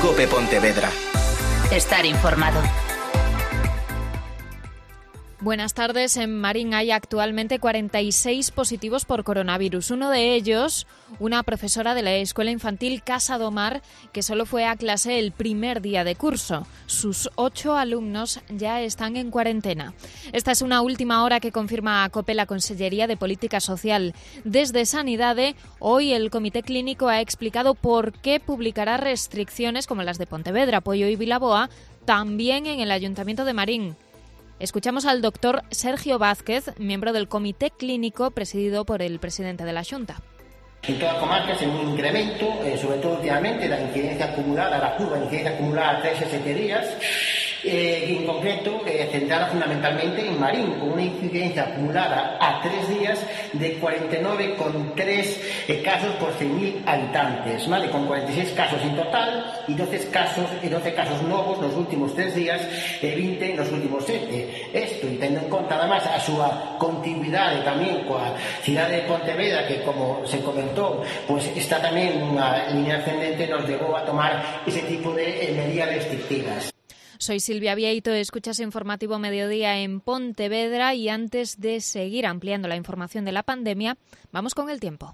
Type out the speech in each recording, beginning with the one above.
COPE Pontevedra. Estar informado. Buenas tardes. En Marín hay actualmente 46 positivos por coronavirus. Uno de ellos, una profesora de la Escuela Infantil Casa do Mar, que solo fue a clase el primer día de curso. Sus 8 alumnos ya están en cuarentena. Esta es una última hora que confirma a COPE la Consellería de Política Social. Desde Sanidade, hoy el Comité Clínico ha explicado por qué publicará restricciones como las de Pontevedra, Poio y Vilaboa, también en el Ayuntamiento de Marín. Escuchamos al doctor Sergio Vázquez, miembro del Comité Clínico presidido por el presidente de la Xunta. En todas las comarcas, en un incremento, sobre todo últimamente, la incidencia acumulada, la curva de incidencia acumulada a 3 a 7 días, y en concreto centrada fundamentalmente en Marín, con una incidencia acumulada a 3 días de 49,3 casos por 100.000 habitantes, ¿vale? Con 46 casos en total y 12 casos novos nos últimos 3 días e 20 nos últimos 7. Esto, y tendo en conta, además, a súa continuidade tamén coa cidade de Pontevedra, que, como se comentou, pues está tamén unha línea ascendente, nos llegou a tomar ese tipo de medidas restrictivas. Soy Silvia Vieito, escuchas Informativo Mediodía en Pontevedra y antes de seguir ampliando la información de la pandemia, vamos con el tiempo.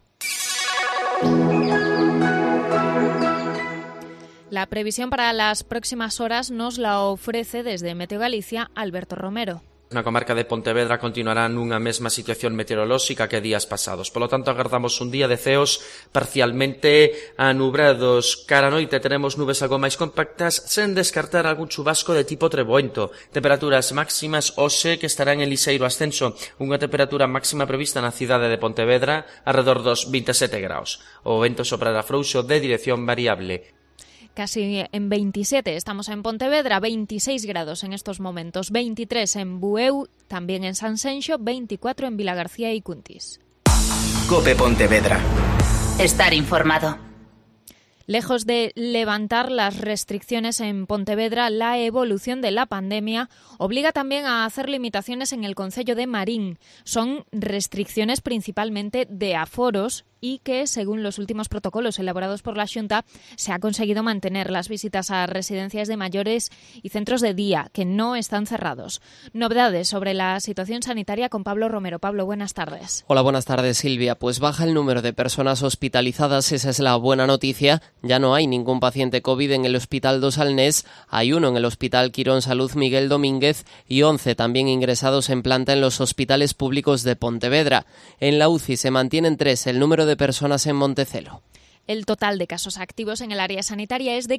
La previsión para las próximas horas nos la ofrece desde Meteo Galicia Alberto Romero. Na comarca de Pontevedra continuará nunha mesma situación meteorolóxica que días pasados. Polo tanto, agardamos un día de ceos parcialmente anubrados. Cara a noite teremos nubes algo máis compactas, sen descartar algún chubasco de tipo treboento. Temperaturas máximas hoxe que estarán en lixeiro ascenso. Unha temperatura máxima prevista na cidade de Pontevedra alrededor dos 27 graus. O vento soprará frouxo de dirección variable. Casi en 27 estamos en Pontevedra, 26 grados en estos momentos, 23 en Bueu, también en Sanxenxo, 24 en Vilagarcía y Cuntis. COPE Pontevedra. Estar informado. Lejos de levantar las restricciones en Pontevedra, la evolución de la pandemia obliga también a hacer limitaciones en el concello de Marín. Son restricciones principalmente de aforos y que, según los últimos protocolos elaborados por la Xunta, se ha conseguido mantener las visitas a residencias de mayores y centros de día, que no están cerrados. Novedades sobre la situación sanitaria con Pablo Romero. Pablo, buenas tardes. Hola, buenas tardes, Silvia. Pues baja el número de personas hospitalizadas, esa es la buena noticia. Ya no hay ningún paciente COVID en el Hospital do Salnés, hay uno en el Hospital Quirón Salud Miguel Domínguez y 11 también ingresados en planta en los hospitales públicos de Pontevedra. En la UCI se mantienen 3 el número de personas en Montecelo. El total de casos activos en el área sanitaria es de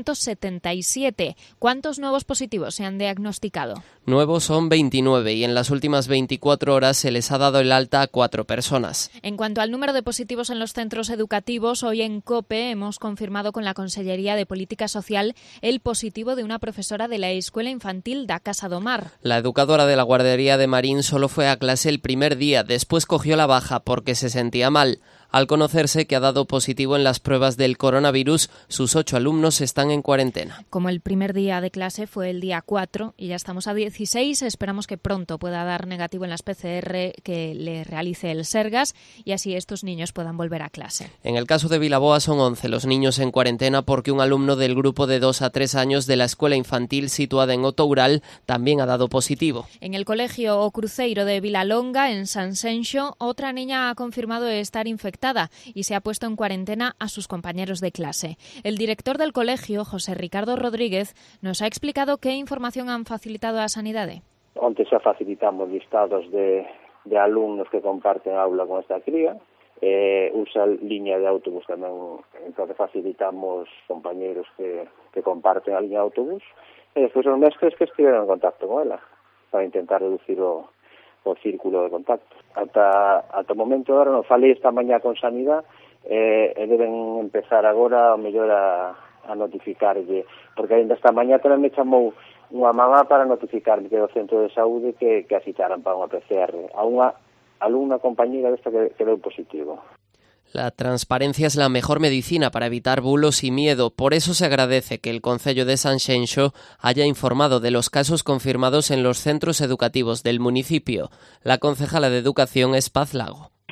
577. ¿Cuántos nuevos positivos se han diagnosticado? Nuevos son 29 y en las últimas 24 horas se les ha dado el alta a 4 personas. En cuanto al número de positivos en los centros educativos, hoy en COPE hemos confirmado con la Consellería de Política Social el positivo de una profesora de la Escuela Infantil da Casa do Mar. La educadora de la guardería de Marín solo fue a clase el primer día, después cogió la baja porque se sentía mal. Al conocerse que ha dado positivo en las pruebas del coronavirus, sus 8 alumnos están en cuarentena. Como el primer día de clase fue el día 4 y ya estamos a 16, esperamos que pronto pueda dar negativo en las PCR que le realice el Sergas y así estos niños puedan volver a clase. En el caso de Vilaboa son 11 los niños en cuarentena porque un alumno del grupo de 2 a 3 años de la escuela infantil situada en Otoural también ha dado positivo. En el colegio O Cruceiro de Vilalonga, en Sanxenxo, otra niña ha confirmado estar infectada y se ha puesto en cuarentena a sus compañeros de clase. El director del colegio, José Ricardo Rodríguez, nos ha explicado qué información han facilitado a Sanidade. Onte xa facilitamos listados de alumnos que comparten aula con esta cría, usa línea de autobús tamén, entonces facilitamos compañeros que comparten a línea de autobús, e despois os mestres que estiveron en contacto con ela, para intentar reducir o círculo de contacto. Ata o momento agora non falei esta mañá con Sanidade e deben empezar agora a mellor a notificarlle, porque ainda esta mañá tamén me chamou unha mamá para notificarme que do centro de saúde que asitaran para unha PCR a unha alumna compañera desta que deu positivo. La transparencia es la mejor medicina para evitar bulos y miedo. Por eso se agradece que el Concello de Sanxenxo haya informado de los casos confirmados en los centros educativos del municipio. La concejala de Educación es Paz Lago. Esta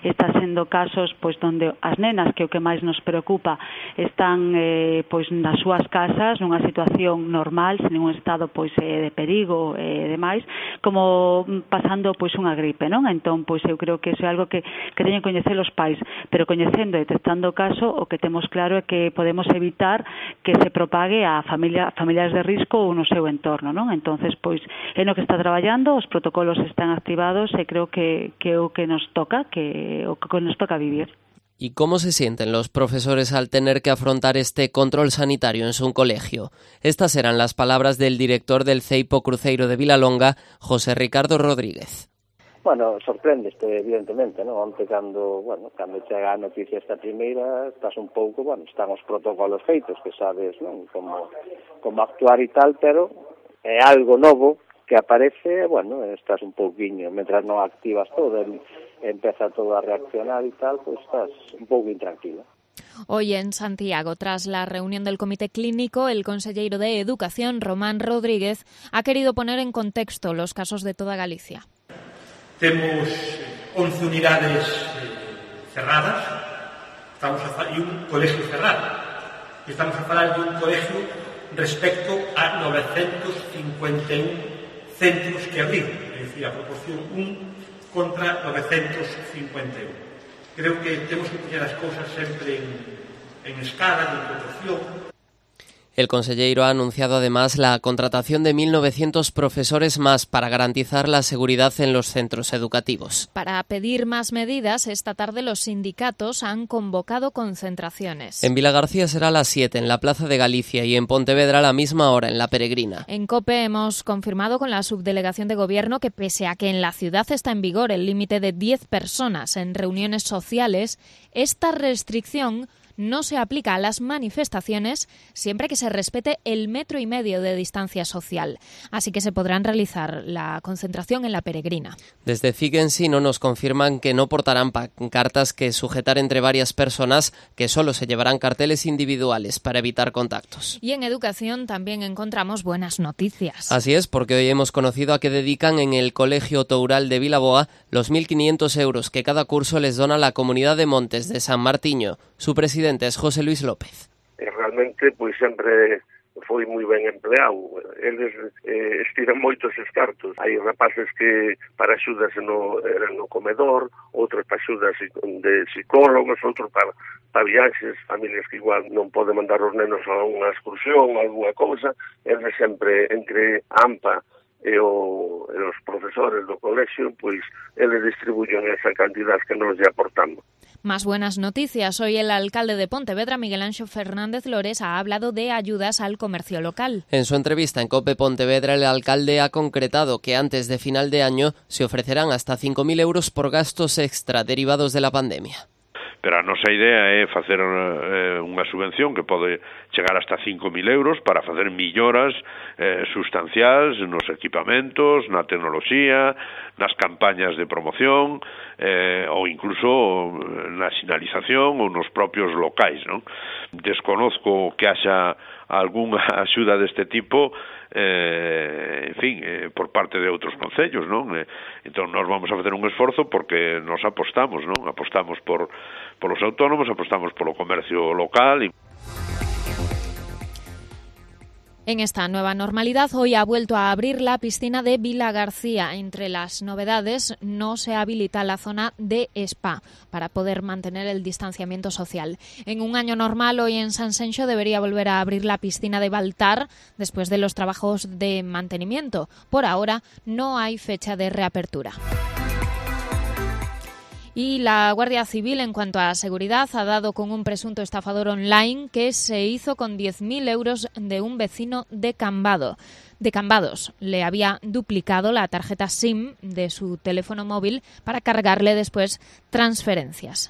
sendo casos pois onde as nenas, que é o que máis nos preocupa, están pois nas súas casas nunha situación normal, sen ningún estado pois de perigo e demais, como pasando pois unha gripe, non? Entón, pois eu creo que iso é algo que teñen que coñecer os pais, pero coñecendo e detectando o caso, o que temos claro é que podemos evitar que se propague a familiares de risco ou no seu entorno, non? Entonces, pois, é no que está traballando, os protocolos están activados e creo que é o que nos toca, que nos toca vivir. ¿Y cómo se sienten los profesores al tener que afrontar este control sanitario en su colegio? Estas eran las palabras del director del CEIPO Cruceiro de Vilalonga, José Ricardo Rodríguez. Bueno, sorprendeste, evidentemente, non? Onte, cando chega a noticia esta primeira, estás un pouco, están os protocolos feitos, que sabes, non? Como actuar e tal, pero é algo novo que aparece, estás un pouquiño, mentras non activas todo, empeza todo a reaccionar e tal, pues estás un pouco intranquilo. Hoy en Santiago, tras la reunión del Comité Clínico, el consellero de Educación, Román Rodríguez, ha querido poner en contexto los casos de toda Galicia. Temos 11 unidades cerradas, e un colegio cerrado. Estamos a falar de un colegio respecto a 951 centros que abrir, é dicir, a proporción 1 contra 951. Creo que temos que poñer as cousas sempre en escala, en proporción. El consellero ha anunciado además la contratación de 1.900 profesores más para garantizar la seguridad en los centros educativos. Para pedir más medidas, esta tarde los sindicatos han convocado concentraciones. En Vilagarcía será a las 7 en la Plaza de Galicia y en Pontevedra a la misma hora en la Peregrina. En COPE hemos confirmado con la subdelegación de gobierno que pese a que en la ciudad está en vigor el límite de 10 personas en reuniones sociales, esta restricción no se aplica a las manifestaciones siempre que se respete el 1,5 metros de distancia social. Así que se podrán realizar la concentración en la Peregrina. Desde CIG en sí no nos confirman que no portarán pancartas que sujetar entre varias personas, que solo se llevarán carteles individuales para evitar contactos. Y en educación también encontramos buenas noticias. Así es, porque hoy hemos conocido a qué dedican en el Colegio Toural de Vilaboa los 1.500 euros que cada curso les dona la Comunidad de Montes de San Martiño. Su presidente es José Luis López. Realmente, pois sempre foi moi ben empleado. Eles estiran moitos escartos. Hai rapaces que para axudas eran no comedor, outros para axudas de psicólogos, outros para viaxes, familias que igual non poden mandar os nenos a unha excursión, alguna cousa. Eles sempre, entre a AMPA e os profesores do colexio, pois eles distribuyen esa cantidad que nos lle aportamos. Más buenas noticias. Hoy el alcalde de Pontevedra, Miguel Anxo Fernández Lores, ha hablado de ayudas al comercio local. En su entrevista en COPE Pontevedra, el alcalde ha concretado que antes de final de año se ofrecerán hasta 5.000 euros por gastos extra derivados de la pandemia. Pero a nosa idea é facer unha subvención que pode chegar hasta 5.000 euros para facer melloras sustanciais nos equipamentos, na tecnoloxía, nas campañas de promoción ou incluso na sinalización ou nos propios locais, non? Desconozco que haxa algunha axuda deste tipo por parte de outros concellos, non? Entón, nós vamos a facer un esforzo porque nos apostamos, non? Apostamos polos autónomos, apostamos polo comercio local. En esta nueva normalidad, hoy ha vuelto a abrir la piscina de Vilagarcía. Entre las novedades, no se habilita la zona de spa para poder mantener el distanciamiento social. En un año normal, hoy en Sanxenxo debería volver a abrir la piscina de Baltar después de los trabajos de mantenimiento. Por ahora, no hay fecha de reapertura. Y la Guardia Civil, en cuanto a seguridad, ha dado con un presunto estafador online que se hizo con 10.000 euros de un vecino de Cambados. Le había duplicado la tarjeta SIM de su teléfono móvil para cargarle después transferencias.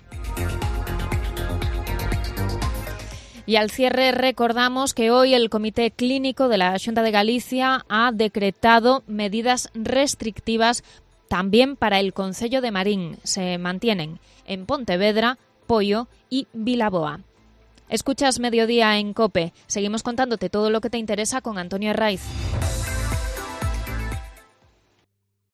Y al cierre recordamos que hoy el Comité Clínico de la Xunta de Galicia ha decretado medidas restrictivas también para el concello de Marín. Se mantienen en Pontevedra, Poio y Vilaboa. Escuchas Mediodía en COPE. Seguimos contándote todo lo que te interesa con Antonio Herraiz.